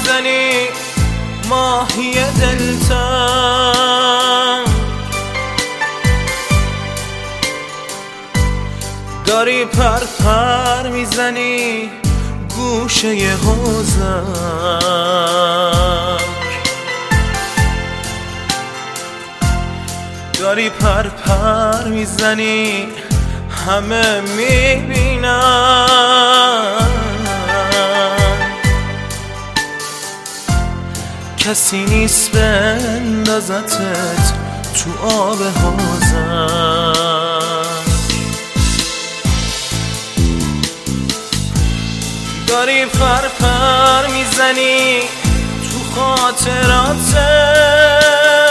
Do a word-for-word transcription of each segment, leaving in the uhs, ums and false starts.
میزنی ماهی دلتنگ، داری پر پر میزنی گوشه حوضم، داری پر پر میزنی همه میبینن، کسی نیست بندازتت تو آب حوضم، داری پر پر میزنی تو خاطراتت،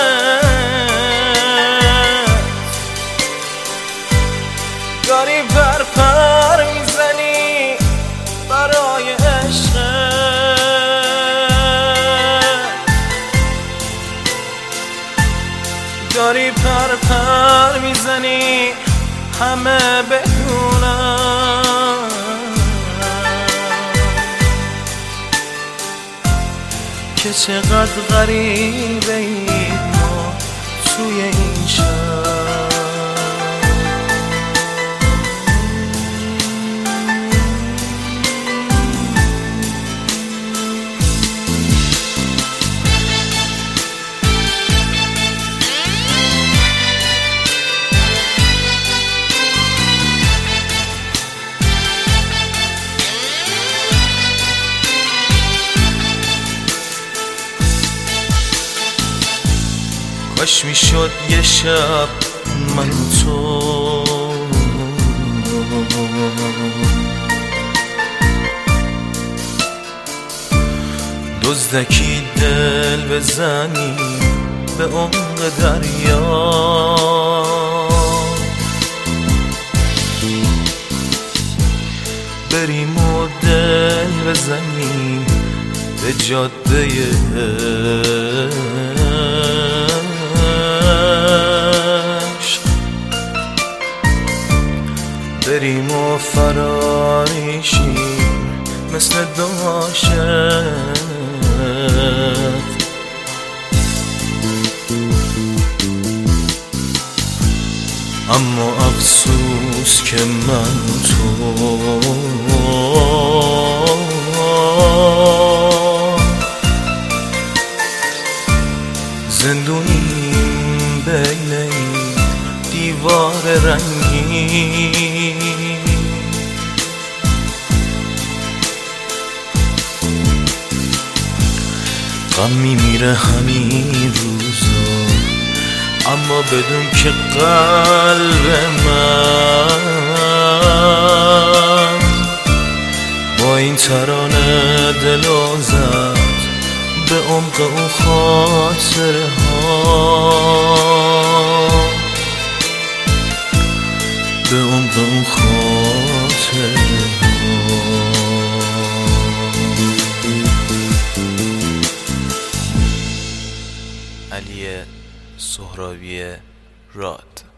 داری پر پر میزنی برای عشقت، داری پر پر میزنی همه بدونن که چقدر غریبه ایم ما توی این شهر. کاش میشد یه شب من و تو دزدکی دل بزنیم به عمق دریا، بریم و دل بزنیم به جاده بریم و فراریشیم مثل دو عاشق، اما افسوس که من تو زندونیم بین این دیوار رنگی، غم میمیره همین روزا، اما بدون که قلب من با این ترانه دلو زد به عمق اون خاطره ها، به عمق اون خاطره ها. علی سهرابی راد.